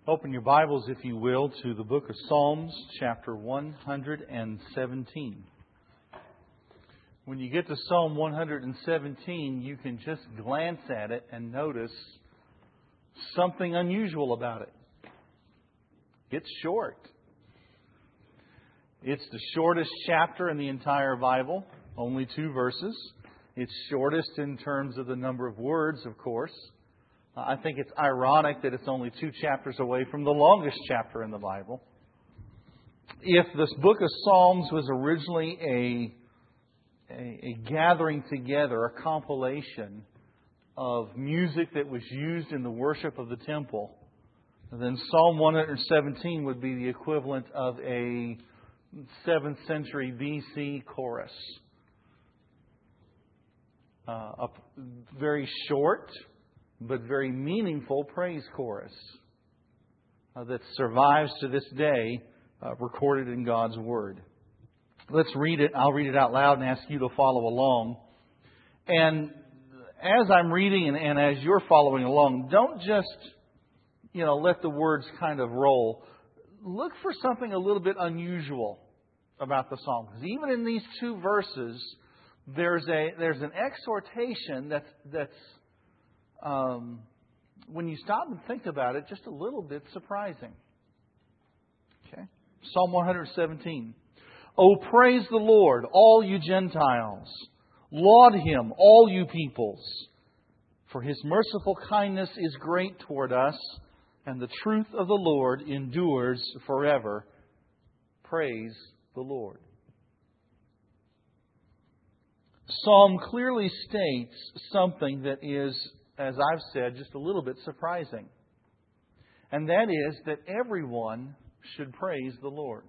Open your Bibles, if you will, to the book of Psalms, chapter 117. When you get to Psalm 117, you can just glance at it and notice something unusual about it. It's short. It's the shortest chapter in the entire Bible, only 2 verses. It's shortest in terms of the number of words, of course. I think it's ironic that it's only 2 chapters away from the longest chapter in the Bible. If this book of Psalms was originally a gathering together, a compilation of music that was used in the worship of the temple, then Psalm 117 would be the equivalent of a 7th century BC chorus. A very short but very meaningful praise chorus that survives to this day, recorded in God's Word. Let's read it. I'll read it out loud and ask you to follow along. And as I'm reading and as you're following along, don't just, let the words kind of roll. Look for something a little bit unusual about the psalm. Because even in these 2 verses, there's an exhortation that's when you stop and think about it, just a little bit surprising. Okay? Psalm 117. Oh, praise the Lord, all you Gentiles. Laud Him, all you peoples. For His merciful kindness is great toward us, and the truth of the Lord endures forever. Praise the Lord. Psalm clearly states something that is, as I've said, just a little bit surprising. And that is that everyone should praise the Lord.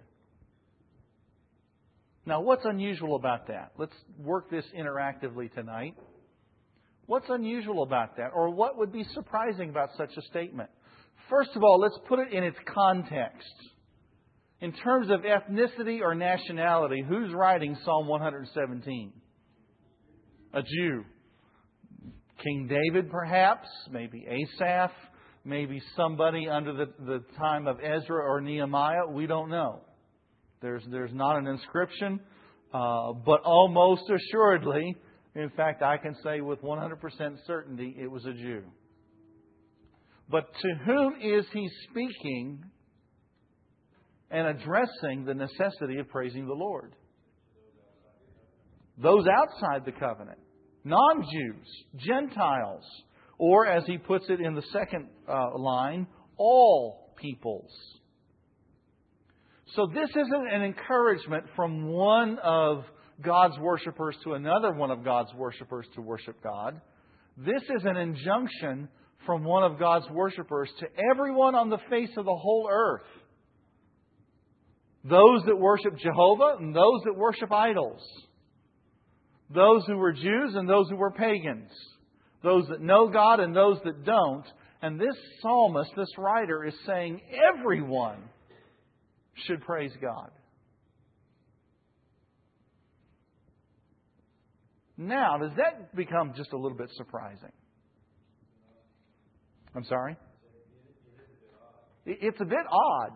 Now, what's unusual about that? Let's work this interactively tonight. What's unusual about that? Or what would be surprising about such a statement? First of all, let's put it in its context. In terms of ethnicity or nationality, who's writing Psalm 117? A Jew. King David, perhaps, maybe Asaph, maybe somebody under the time of Ezra or Nehemiah. We don't know. There's not an inscription, but almost assuredly, in fact, I can say with 100% certainty, it was a Jew. But to whom is he speaking and addressing the necessity of praising the Lord? Those outside the covenant. Non-Jews, Gentiles, or as he puts it in the second line, all peoples. So this isn't an encouragement from one of God's worshipers to another one of God's worshipers to worship God. This is an injunction from one of God's worshipers to everyone on the face of the whole earth. Those that worship Jehovah and those that worship idols. Those who were Jews and those who were pagans. Those that know God and those that don't. And this psalmist, this writer, is saying everyone should praise God. Now, does that become just a little bit surprising? I'm sorry? It's a bit odd.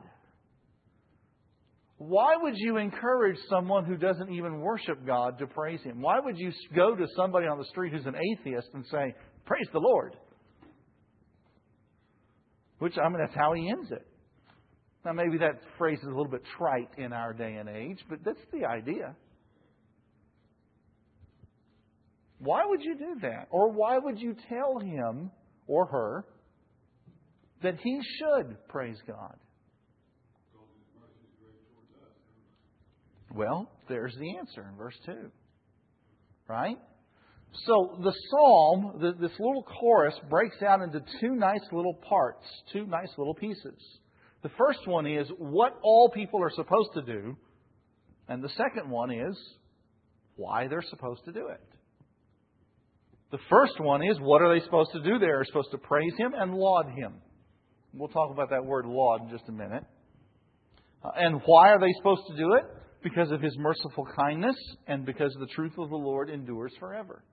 Why would you encourage someone who doesn't even worship God to praise Him? Why would you go to somebody on the street who's an atheist and say, praise the Lord? That's how he ends it. Now, maybe that phrase is a little bit trite in our day and age, but that's the idea. Why would you do that? Or why would you tell him or her that he should praise God? Well, there's the answer in verse 2. Right? So the psalm, this little chorus, breaks out into 2 nice little parts, 2 nice little pieces. The first one is what all people are supposed to do. And the second one is why they're supposed to do it. The first one is what are they supposed to do? They're supposed to praise Him and laud Him. We'll talk about that word laud in just a minute. And why are they supposed to do it? Because of His merciful kindness and because the truth of the Lord endures forever.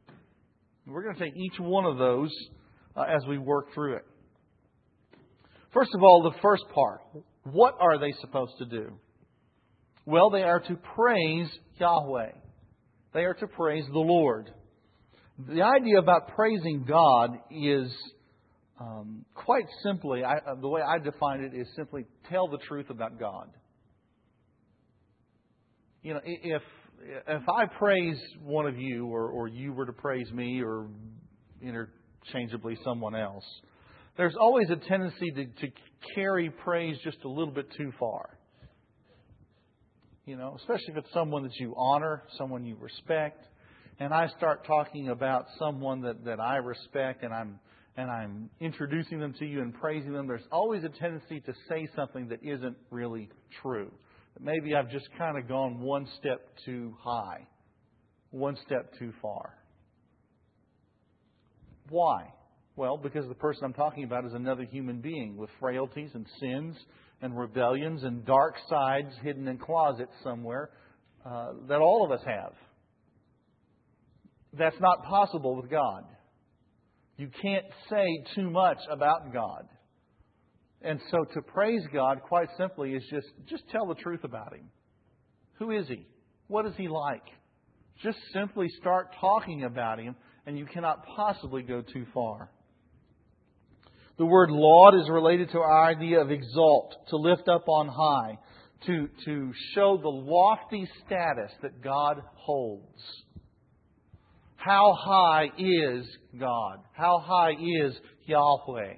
We're going to take each one of those as we work through it. First of all, the first part. What are they supposed to do? Well, they are to praise Yahweh. They are to praise the Lord. The idea about praising God is quite simply, the way I define it is simply tell the truth about God. You know, if I praise one of you, or you were to praise me, or interchangeably someone else, there's always a tendency to carry praise just a little bit too far. You know, especially if it's someone that you honor, someone you respect, and I start talking about someone that I respect, and I'm introducing them to you and praising them. There's always a tendency to say something that isn't really true. Maybe I've just kind of gone one step too high, one step too far. Why? Well, because the person I'm talking about is another human being with frailties and sins and rebellions and dark sides hidden in closets somewhere that all of us have. That's not possible with God. You can't say too much about God. And so to praise God, quite simply, is just tell the truth about Him. Who is He? What is He like? Just simply start talking about Him, and you cannot possibly go too far. The word laud is related to our idea of exalt, to lift up on high, to show the lofty status that God holds. How high is God? How high is Yahweh?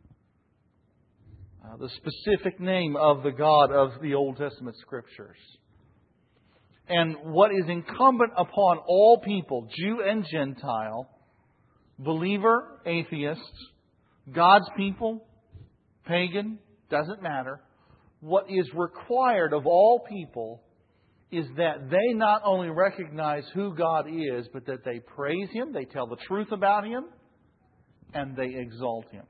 The specific name of the God of the Old Testament Scriptures. And what is incumbent upon all people, Jew and Gentile, believer, atheist, God's people, pagan, doesn't matter. What is required of all people is that they not only recognize who God is, but that they praise Him, they tell the truth about Him, and they exalt Him.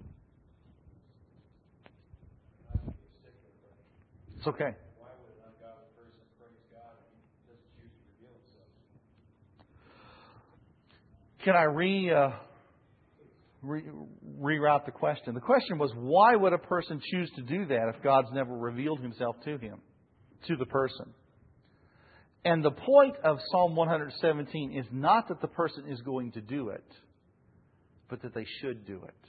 It's okay. Why would an ungodly person praise God if He doesn't choose to reveal Himself? Can I reroute the question? The question was, why would a person choose to do that if God's never revealed Himself to him, to the person? And the point of Psalm 117 is not that the person is going to do it, but that they should do it.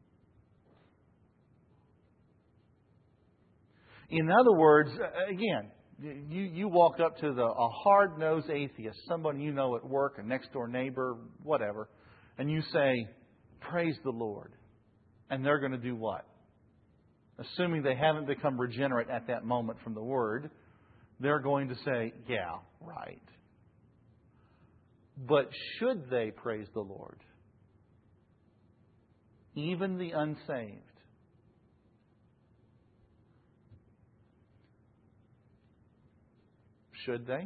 In other words, again, you walk up to a hard-nosed atheist, someone you know at work, a next-door neighbor, whatever, and you say, praise the Lord. And they're going to do what? Assuming they haven't become regenerate at that moment from the Word, they're going to say, yeah, right. But should they praise the Lord? Even the unsaved? Should they?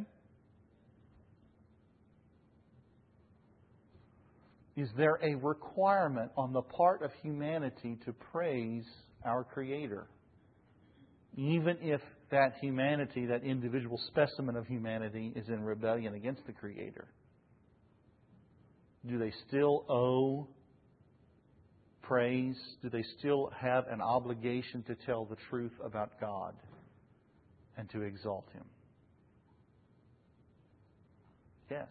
Is there a requirement on the part of humanity to praise our Creator? Even if that humanity, that individual specimen of humanity, is in rebellion against the Creator? Do they still owe praise? Do they still have an obligation to tell the truth about God and to exalt Him? Yes.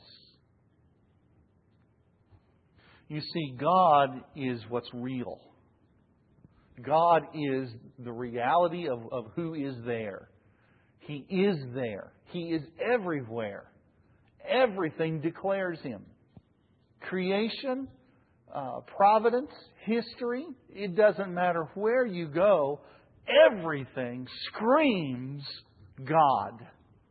You see, God is what's real. God is the reality of who is there. He is there. He is everywhere. Everything declares Him. Creation, providence, history, it doesn't matter where you go, everything screams God.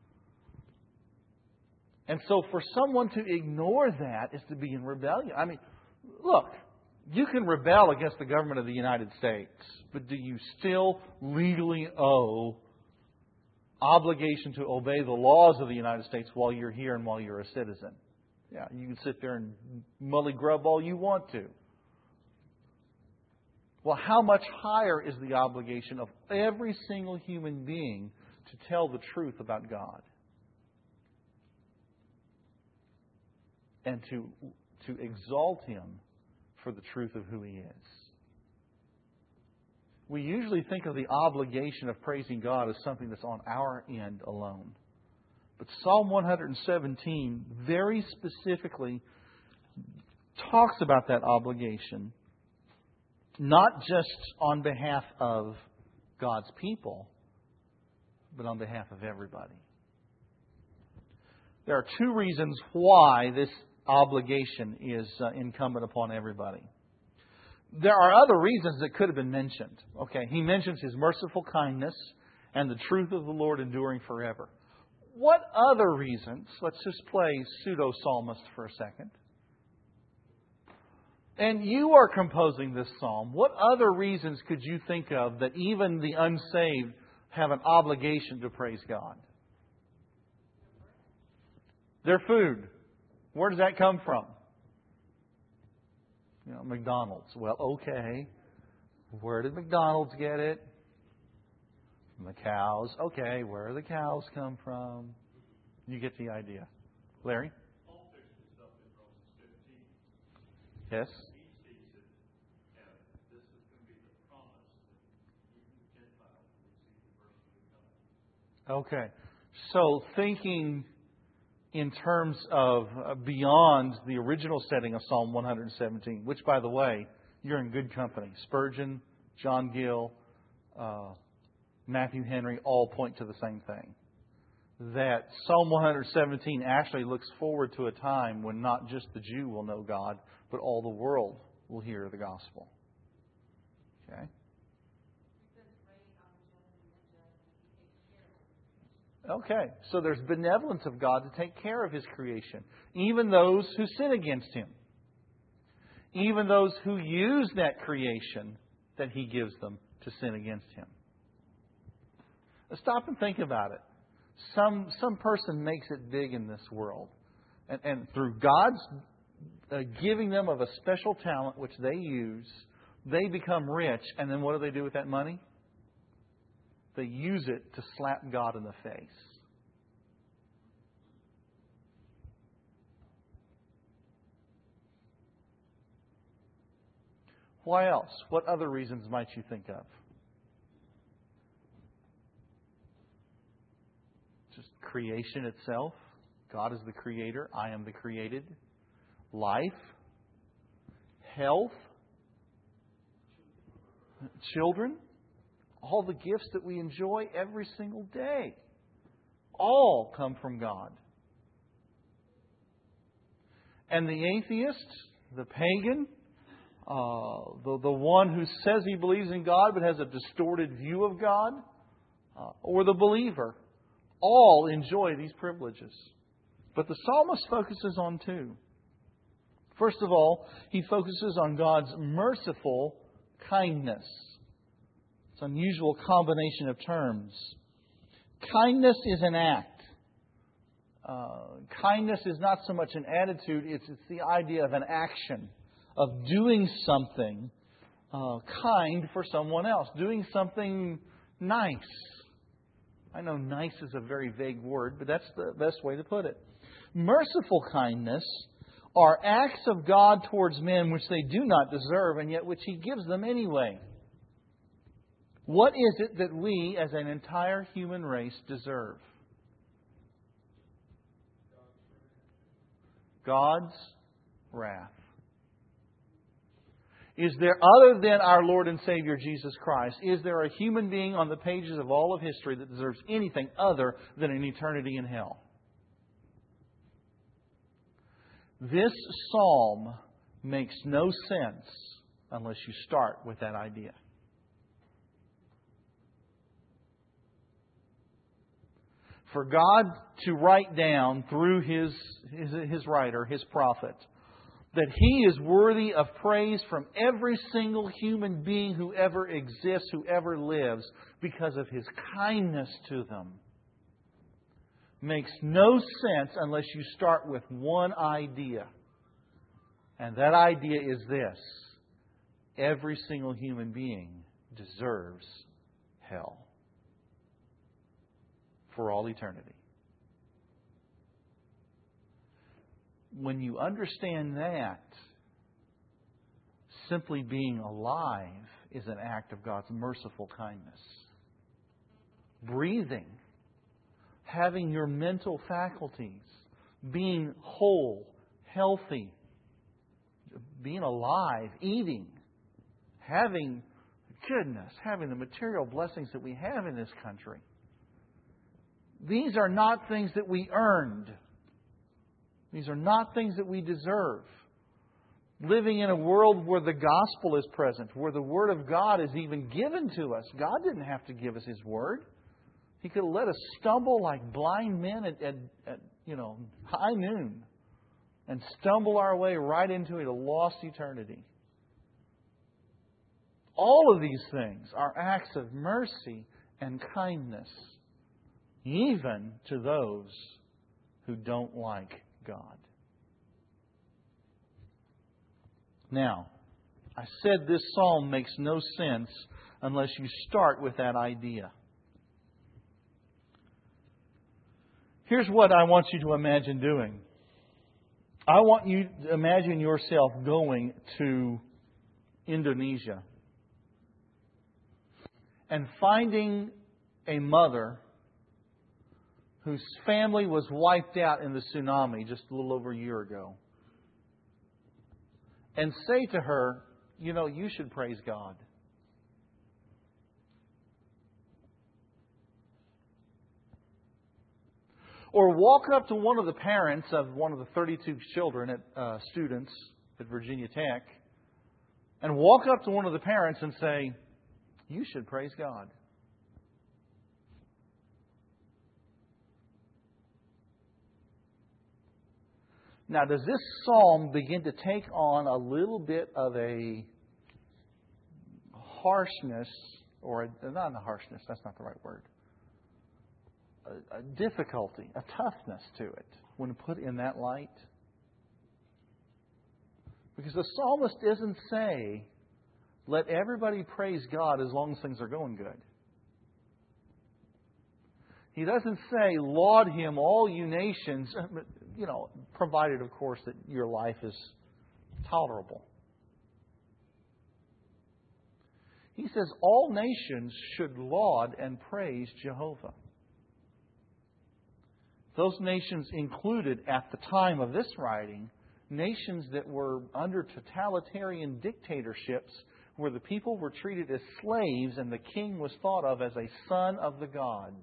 And so for someone to ignore that is to be in rebellion. I mean, look, you can rebel against the government of the United States, but do you still legally owe obligation to obey the laws of the United States while you're here and while you're a citizen? Yeah, you can sit there and mully grub all you want to. Well, how much higher is the obligation of every single human being to tell the truth about God? And to exalt Him for the truth of who He is. we usually think of the obligation of praising God as something that's on our end alone. But Psalm 117 very specifically talks about that obligation, not just on behalf of God's people, but on behalf of everybody. There are two reasons why this obligation is incumbent upon everybody. There are other reasons that could have been mentioned. Okay, he mentions His merciful kindness and the truth of the Lord enduring forever. What other reasons? Let's just play pseudo-psalmist for a second. And you are composing this psalm. What other reasons could you think of that even the unsaved have an obligation to praise God? Their food. Where does that come from? McDonald's. Well, okay. Where did McDonald's get it? From the cows. Okay, where do the cows come from? You get the idea. Larry? Paul fixed this up in Romans 15. Yes? He sees it, and this is going to be the promise that even the Gentiles will receive the mercy of God. Okay. So thinking in terms of beyond the original setting of Psalm 117, which, by the way, you're in good company. Spurgeon, John Gill, Matthew Henry all point to the same thing. That Psalm 117 actually looks forward to a time when not just the Jew will know God, but all the world will hear the gospel. Okay? Okay, so there's benevolence of God to take care of His creation. Even those who sin against Him. Even those who use that creation that He gives them to sin against Him. Now stop and think about it. Some person makes it big in this world. And through God's giving them of a special talent which they use, they become rich. And then what do they do with that money? They use it to slap God in the face. Why else? What other reasons might you think of? Just creation itself. God is the creator. I am the created. Life. Health. Children. All the gifts that we enjoy every single day, all come from God. And the atheist, the pagan, the one who says he believes in God but has a distorted view of God, or the believer, all enjoy these privileges. But the psalmist focuses on two. First of all, he focuses on God's merciful kindness. It's an unusual combination of terms. Kindness is an act. Kindness is not so much an attitude, it's the idea of an action, of doing something kind for someone else, doing something nice. I know nice is a very vague word, but that's the best way to put it. Merciful kindness are acts of God towards men which they do not deserve, and yet which He gives them anyway. What is it that we, as an entire human race, deserve? God's wrath. Is there, other than our Lord and Savior Jesus Christ, is there a human being on the pages of all of history that deserves anything other than an eternity in hell? This psalm makes no sense unless you start with that idea. For God to write down through His writer, His prophet, that He is worthy of praise from every single human being who ever exists, who ever lives, because of His kindness to them, makes no sense unless you start with one idea. And that idea is this: every single human being deserves hell for all eternity. When you understand that, simply being alive is an act of God's merciful kindness. Breathing, having your mental faculties, being whole, healthy, being alive, eating, having the material blessings that we have in this country. These are not things that we earned. These are not things that we deserve. Living in a world where the gospel is present, where the Word of God is even given to us. God didn't have to give us His Word. He could have let us stumble like blind men at high noon and stumble our way right into a lost eternity. All of these things are acts of mercy and kindness, even to those who don't like God. Now, I said this psalm makes no sense unless you start with that idea. Here's what I want you to imagine doing. I want you to imagine yourself going to Indonesia and finding a mother whose family was wiped out in the tsunami just a little over a year ago. And say to her, you should praise God. Or walk up to one of the parents of one of the 32 children students at Virginia Tech and walk up to one of the parents and say, you should praise God. Now, does this psalm begin to take on a little bit of a harshness, or not a harshness, that's not the right word, a difficulty, a toughness to it when put in that light? Because the psalmist doesn't say, let everybody praise God as long as things are going good. He doesn't say, laud Him, all you nations, provided, of course, that your life is tolerable. He says all nations should laud and praise Jehovah. Those nations included, at the time of this writing, nations that were under totalitarian dictatorships where the people were treated as slaves and the king was thought of as a son of the gods.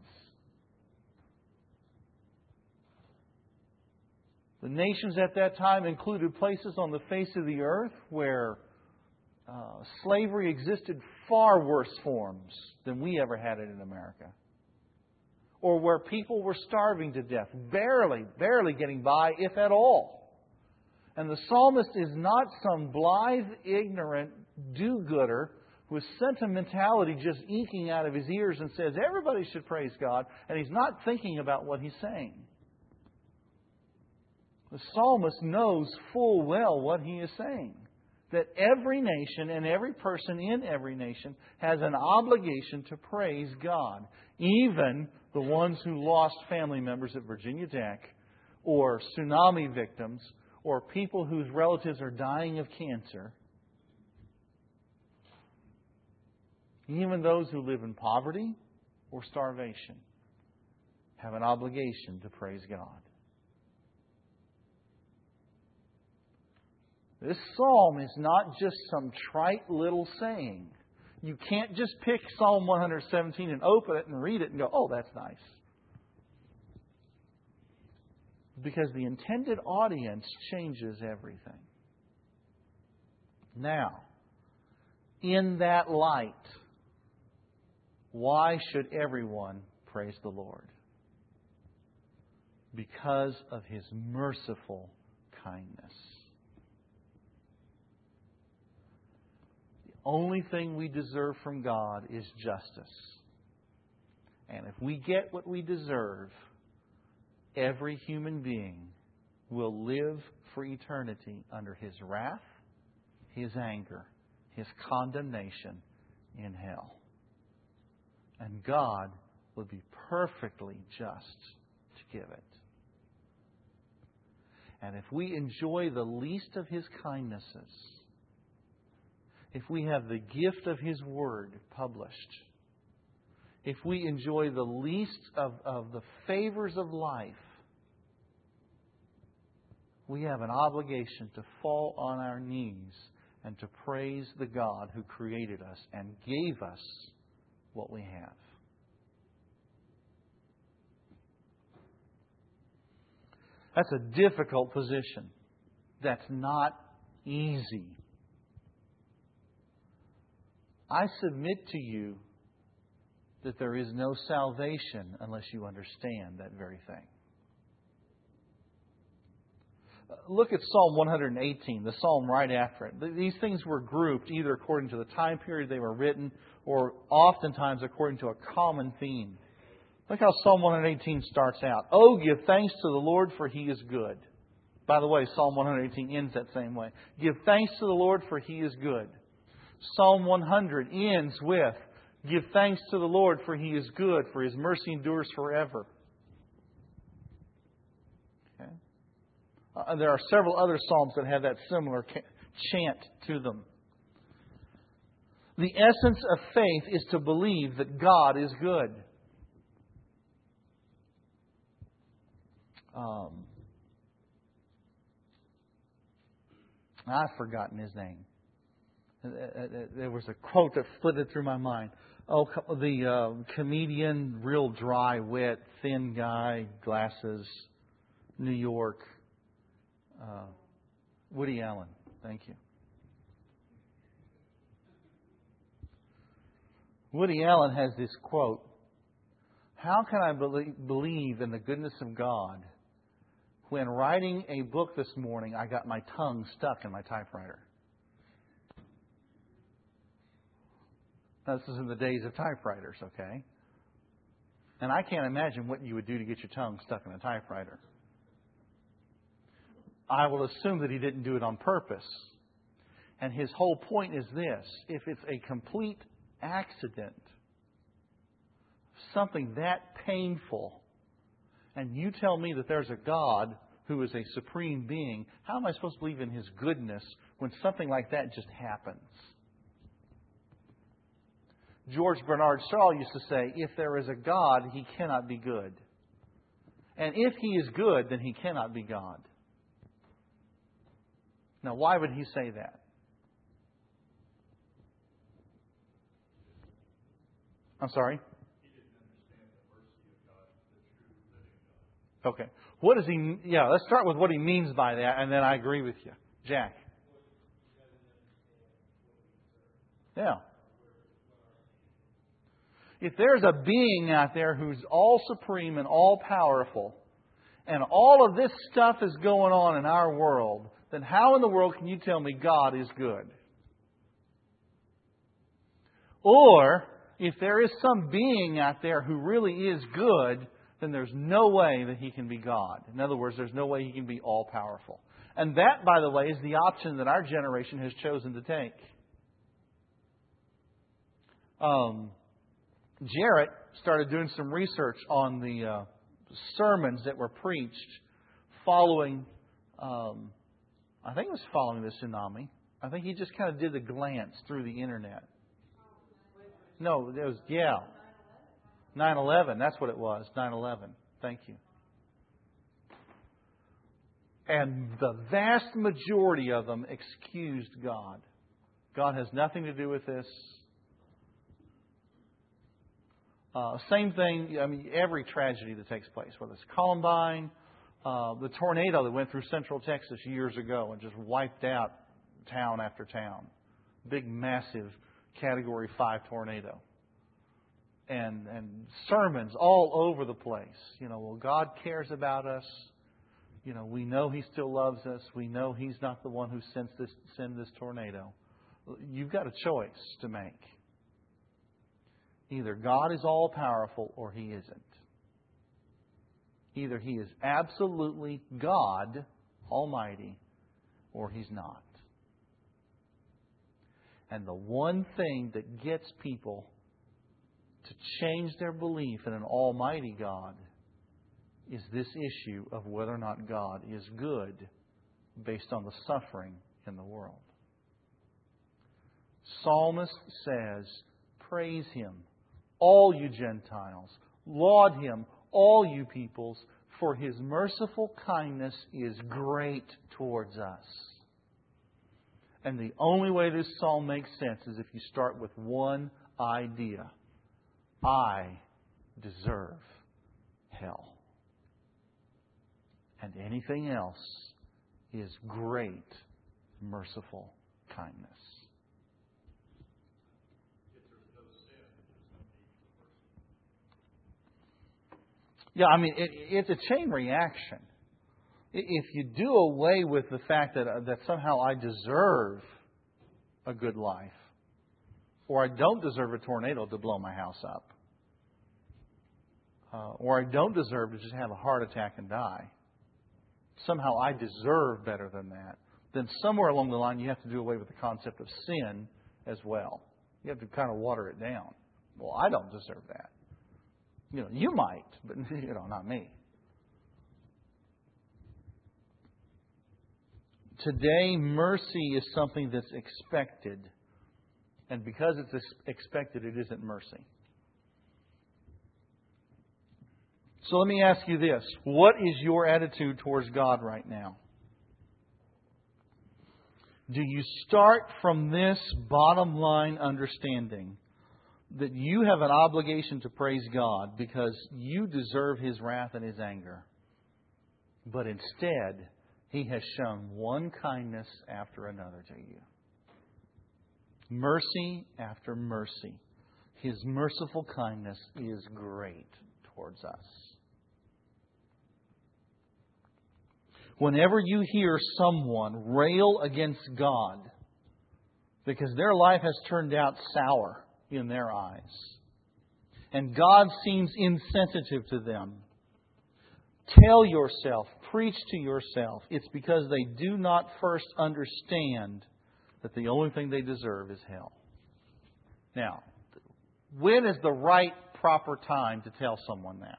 The nations at that time included places on the face of the earth where slavery existed far worse forms than we ever had it in America. Or where people were starving to death, barely getting by, if at all. And the psalmist is not some blithe, ignorant do-gooder with sentimentality just eking out of his ears and says everybody should praise God, and he's not thinking about what he's saying. The psalmist knows full well what he is saying. That every nation and every person in every nation has an obligation to praise God. Even the ones who lost family members at Virginia Tech, or tsunami victims, or people whose relatives are dying of cancer. Even those who live in poverty or starvation have an obligation to praise God. This psalm is not just some trite little saying. You can't just pick Psalm 117 and open it and read it and go, oh, that's nice. Because the intended audience changes everything. Now, in that light, why should everyone praise the Lord? Because of His merciful kindness. The only thing we deserve from God is justice. And if we get what we deserve, every human being will live for eternity under His wrath, His anger, His condemnation in hell. And God would be perfectly just to give it. And if we enjoy the least of His kindnesses, if we have the gift of His Word published, if we enjoy the least of the favors of life, we have an obligation to fall on our knees and to praise the God who created us and gave us what we have. That's a difficult position. That's not easy. I submit to you that there is no salvation unless you understand that very thing. Look at Psalm 118, the psalm right after it. These things were grouped either according to the time period they were written or oftentimes according to a common theme. Look how Psalm 118 starts out. Oh, give thanks to the Lord, for He is good. By the way, Psalm 118 ends that same way. Give thanks to the Lord, for He is good. Psalm 100 ends with, give thanks to the Lord, for He is good, for His mercy endures forever. Okay. There are several other psalms that have that similar chant to them. The essence of faith is to believe that God is good. I've forgotten his name. There was a quote that flitted through my mind. Oh, the comedian, real dry wit, thin guy, glasses, New York. Woody Allen. Thank you. Woody Allen has this quote. How can I believe in the goodness of God when writing a book this morning I got my tongue stuck in my typewriter? Now, this is in the days of typewriters, okay? And I can't imagine what you would do to get your tongue stuck in a typewriter. I will assume that he didn't do it on purpose. And his whole point is this. If it's a complete accident, something that painful, and you tell me that there's a God who is a supreme being, how am I supposed to believe in His goodness when something like that just happens? George Bernard Shaw used to say, if there is a God, He cannot be good. And if He is good, then He cannot be God. Now, why would he say that? I'm sorry? He didn't understand the mercy of God, the true living God. Okay. What does he... Yeah, let's start with what he means by that, and then I agree with you. Jack. Yeah. If there's a being out there who's all supreme and all powerful, and all of this stuff is going on in our world, then how in the world can you tell me God is good? Or, if there is some being out there who really is good, then there's no way that He can be God. In other words, there's no way He can be all-powerful. And that, by the way, is the option that our generation has chosen to take. Jarrett started doing some research on the sermons that were preached following, I think it was following the tsunami. I think he just kind of did a glance through the internet. No, it was, 9/11, that's what it was, 9/11. Thank you. And the vast majority of them excused God. God has nothing to do with this. Same thing, I mean, every tragedy that takes place, whether it's Columbine, the tornado that went through central Texas years ago and just wiped out town after town. Big, massive Category 5 tornado. And sermons all over the place. You know, well, God cares about us. You know, we know He still loves us. We know He's not the one who sent this tornado. You've got a choice to make. Either God is all-powerful or He isn't. Either He is absolutely God, Almighty, or He's not. And the one thing that gets people to change their belief in an Almighty God is this issue of whether or not God is good based on the suffering in the world. Psalmist says, praise Him, all you Gentiles. Laud Him, all you peoples, for His merciful kindness is great towards us. And the only way this psalm makes sense is if you start with one idea. I deserve hell. And anything else is great, merciful kindness. Yeah, I mean, it's a chain reaction. If you do away with the fact that somehow I deserve a good life, or I don't deserve a tornado to blow my house up, or I don't deserve to just have a heart attack and die, somehow I deserve better than that, then somewhere along the line you have to do away with the concept of sin as well. You have to kind of water it down. Well, I don't deserve that. You might, but not me. Today, mercy is something that's expected. And because it's expected, it isn't mercy. So let me ask you this. What is your attitude towards God right now? Do you start from this bottom line understanding that you have an obligation to praise God because you deserve His wrath and His anger, but instead He has shown one kindness after another to you? Mercy after mercy. His merciful kindness is great towards us. Whenever you hear someone rail against God because their life has turned out sour in their eyes, and God seems insensitive to them, tell yourself, preach to yourself, it's because they do not first understand that the only thing they deserve is hell. Now, when is the right, proper time to tell someone that?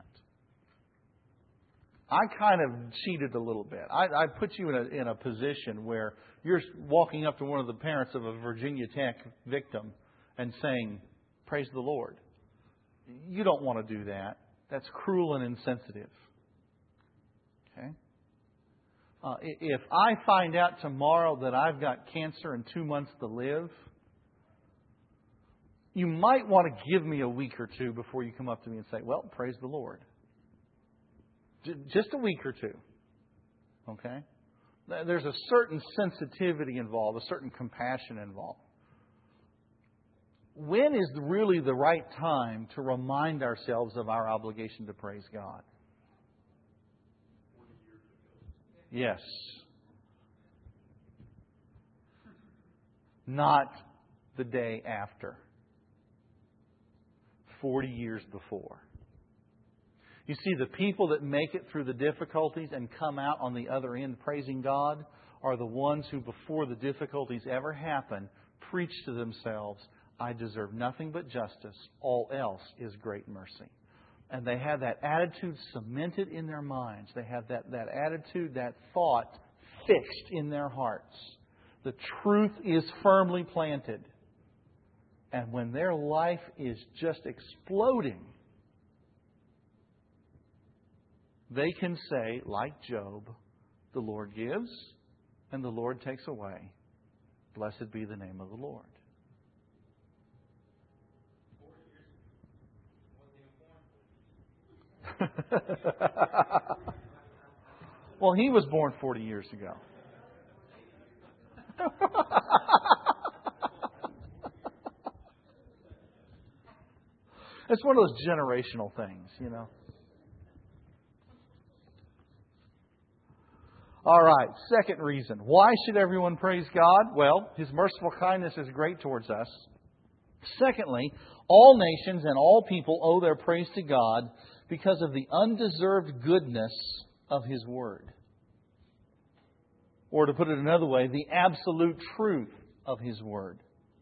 I kind of cheated a little bit. I put you in a position where you're walking up to one of the parents of a Virginia Tech victim and saying, praise the Lord. You don't want to do that. That's cruel and insensitive. Okay? If I find out tomorrow that I've got cancer and 2 months to live, you might want to give me a week or two before you come up to me and say, well, praise the Lord. Just a week or two. Okay? There's a certain sensitivity involved, a certain compassion involved. When is really the right time to remind ourselves of our obligation to praise God? Yes. Not the day after. 40 years before. You see, the people that make it through the difficulties and come out on the other end praising God are the ones who, before the difficulties ever happen, preach to themselves, I deserve nothing but justice. All else is great mercy. And they have that attitude cemented in their minds. They have that attitude, that thought fixed in their hearts. The truth is firmly planted. And when their life is just exploding, they can say, like Job, the Lord gives and the Lord takes away. Blessed be the name of the Lord. Well, he was born 40 years ago. It's one of those generational things, All right, second reason. Why should everyone praise God? Well, His merciful kindness is great towards us. Secondly, all nations and all people owe their praise to God because of the undeserved goodness of His Word. Or to put it another way, the absolute truth of His Word.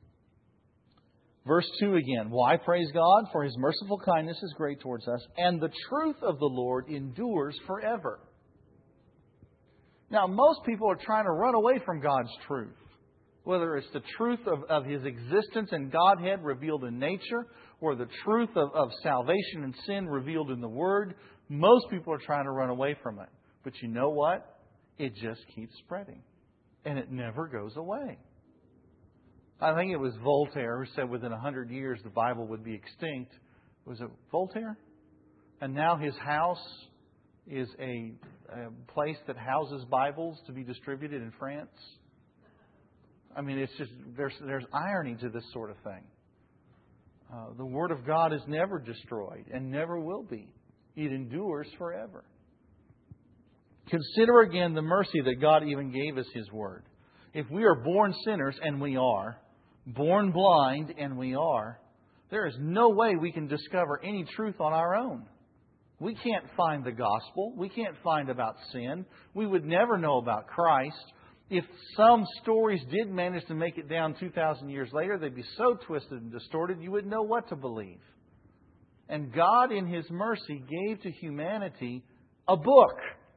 Verse 2 again. Why praise God? For His merciful kindness is great towards us, and the truth of the Lord endures forever. Now, most people are trying to run away from God's truth. Whether it's the truth of His existence and Godhead revealed in nature, or the truth of salvation and sin revealed in the Word, most people are trying to run away from it. But you know what? It just keeps spreading. And it never goes away. I think it was Voltaire who said within 100 years the Bible would be extinct. Was it Voltaire? And now his house is a place that houses Bibles to be distributed in France. I mean, it's just, there's irony to this sort of thing. The Word of God is never destroyed and never will be. It endures forever. Consider again the mercy that God even gave us His Word. If we are born sinners, and we are, born blind, and we are, there is no way we can discover any truth on our own. We can't find the gospel. We can't find about sin. We would never know about Christ. If some stories did manage to make it down 2,000 years later, they'd be so twisted and distorted you wouldn't know what to believe. And God, in His mercy, gave to humanity a book.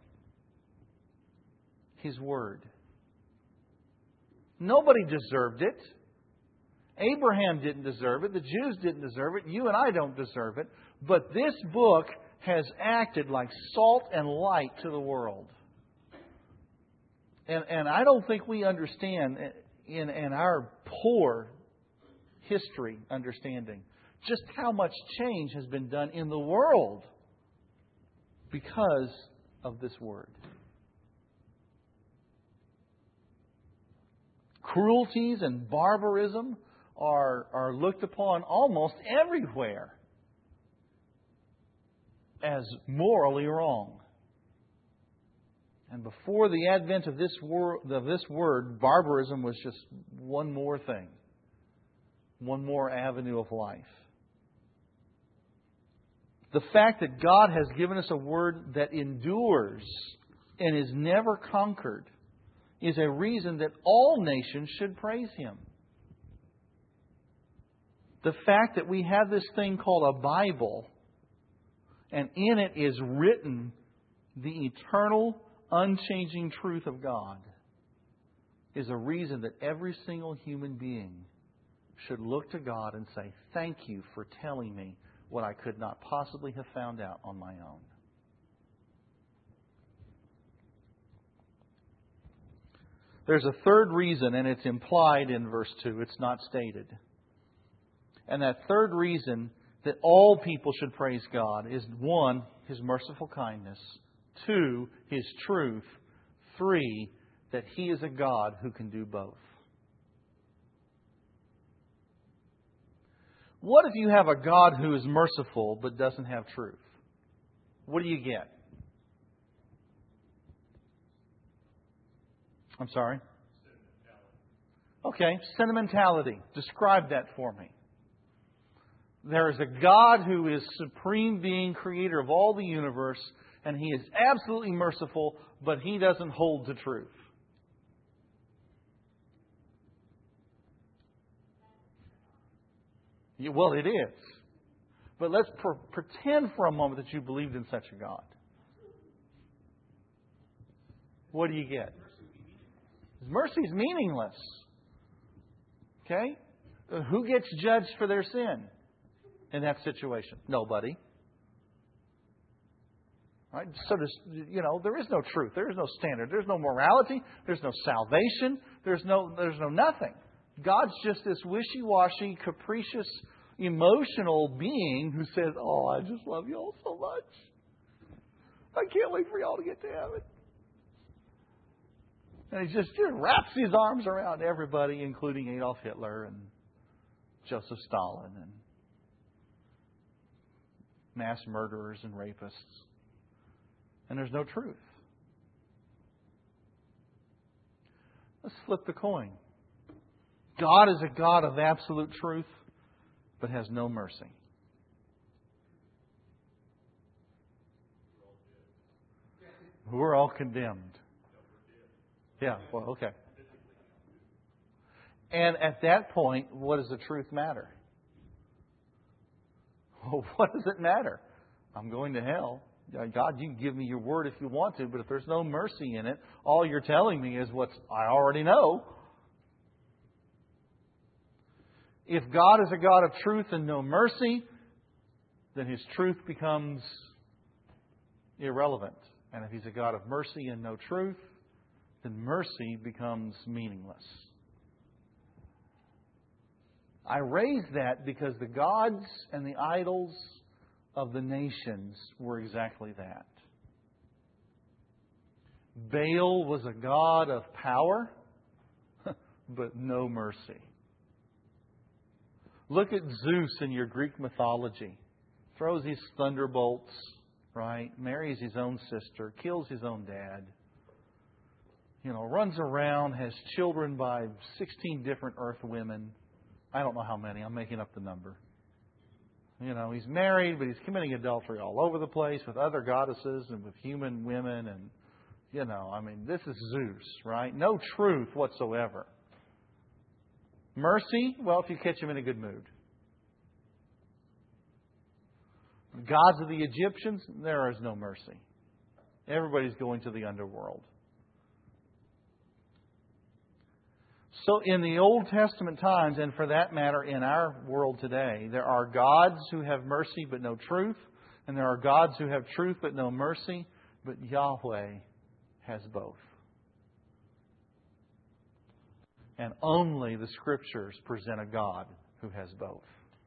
His Word. Nobody deserved it. Abraham didn't deserve it. The Jews didn't deserve it. You and I don't deserve it. But this book has acted like salt and light to the world. And I don't think we understand in our poor history understanding just how much change has been done in the world because of this Word. Cruelties and barbarism are looked upon almost everywhere as morally wrong. And before the advent of this word, barbarism was just one more thing, one more avenue of life. The fact that God has given us a Word that endures and is never conquered is a reason that all nations should praise Him. The fact that we have this thing called a Bible, and in it is written the eternal, unchanging truth of God, is a reason that every single human being should look to God and say, "Thank you for telling me what I could not possibly have found out on my own." There's a third reason, and it's implied in verse 2. It's not stated. And that third reason that all people should praise God is 1, His merciful kindness. 2, His truth. 3, that He is a God who can do both. What if you have a God who is merciful but doesn't have truth? What do you get? I'm sorry? Okay, sentimentality. Describe that for me. There is a God who is supreme being, creator of all the universe, and He is absolutely merciful, but He doesn't hold to truth. Well, it is. But let's pretend for a moment that you believed in such a God. What do you get? His mercy is meaningless. Okay? Who gets judged for their sin in that situation? Nobody. Right? So there is no truth. There is no standard. There's no morality. There's no salvation. There's no nothing. God's just this wishy-washy, capricious, emotional being who says, "Oh, I just love you all so much. I can't wait for y'all to get to heaven." And He just wraps His arms around everybody, including Adolf Hitler and Joseph Stalin and mass murderers and rapists. And there's no truth. Let's flip the coin. God is a God of absolute truth, but has no mercy. We're all condemned. Yeah, well, okay. And at that point, what does the truth matter? Well, what does it matter? I'm going to hell. God, you can give me your word if you want to, but if there's no mercy in it, all you're telling me is what I already know. If God is a God of truth and no mercy, then His truth becomes irrelevant. And if He's a God of mercy and no truth, then mercy becomes meaningless. I raise that because the gods and the idols of the nations were exactly that. Baal was a god of power, but no mercy. Look at Zeus in your Greek mythology. Throws these thunderbolts, right? Marries his own sister, kills his own dad. Runs around, has children by 16 different earth women. I don't know how many. I'm making up the number. He's married, but he's committing adultery all over the place with other goddesses and with human women. And, this is Zeus, right? No truth whatsoever. Mercy, well, if you catch him in a good mood. The gods of the Egyptians, there is no mercy. Everybody's going to the underworld. So in the Old Testament times, and for that matter in our world today, there are gods who have mercy but no truth, and there are gods who have truth but no mercy, but Yahweh has both. And only the Scriptures present a God who has both.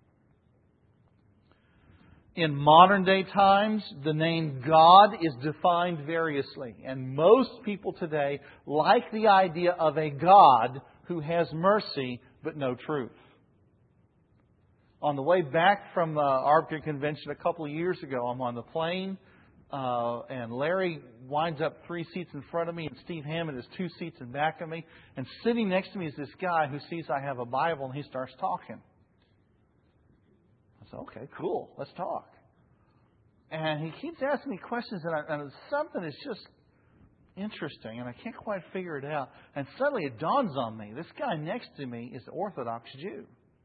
In modern day times, the name God is defined variously. And most people today like the idea of a God who has mercy but no truth. On the way back from the Arbiter Convention a couple of years ago, I'm on the plane, and Larry winds up 3 seats in front of me, and Steve Hammond is 2 seats in back of me. And sitting next to me is this guy who sees I have a Bible, and he starts talking. I said, okay, cool, let's talk. And he keeps asking me questions, and something is just interesting, and I can't quite figure it out. And suddenly it dawns on me, this guy next to me is an Orthodox Jew.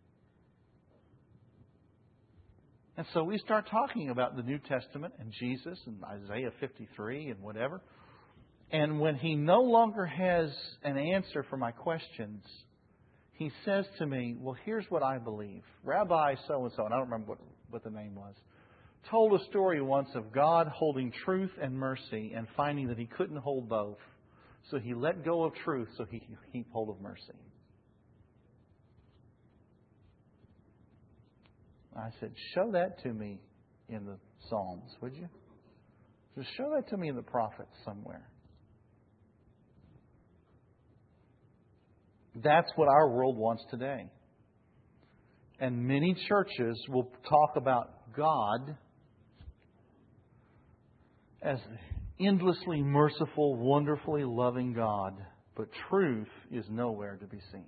And so we start talking about the New Testament and Jesus and Isaiah 53 and whatever. And when he no longer has an answer for my questions, he says to me, well, here's what I believe. Rabbi so-and-so, and I don't remember what the name was, told a story once of God holding truth and mercy and finding that He couldn't hold both. So He let go of truth so He could keep hold of mercy. I said, show that to me in the Psalms, would you? Just show that to me in the prophets somewhere. That's what our world wants today. And many churches will talk about God as endlessly merciful, wonderfully loving God, but truth is nowhere to be seen.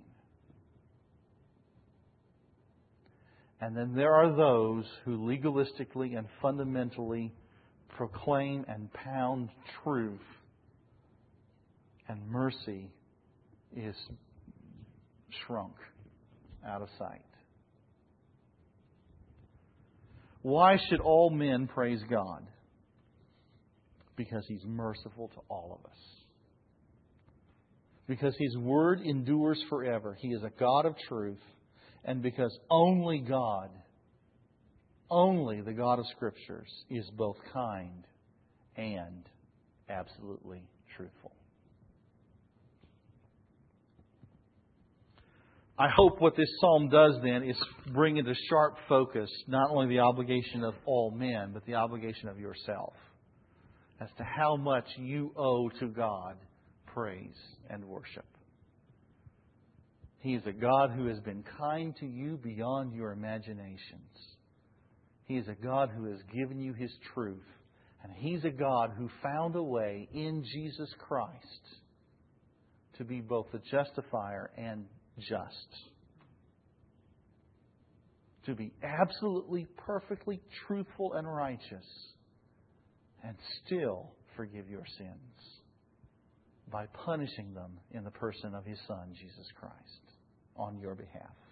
And then there are those who legalistically and fundamentally proclaim and pound truth, and mercy is shrunk out of sight. Why should all men praise God? Because He's merciful to all of us. Because His Word endures forever. He is a God of truth. And because only God, only the God of Scriptures, is both kind and absolutely truthful. I hope what this psalm does then is bring into sharp focus not only the obligation of all men, but the obligation of yourself as to how much you owe to God praise and worship. He is a God who has been kind to you beyond your imaginations. He is a God who has given you His truth. And He's a God who found a way in Jesus Christ to be both the justifier and just. To be absolutely, perfectly truthful and righteous and still forgive your sins by punishing them in the person of His Son, Jesus Christ, on your behalf.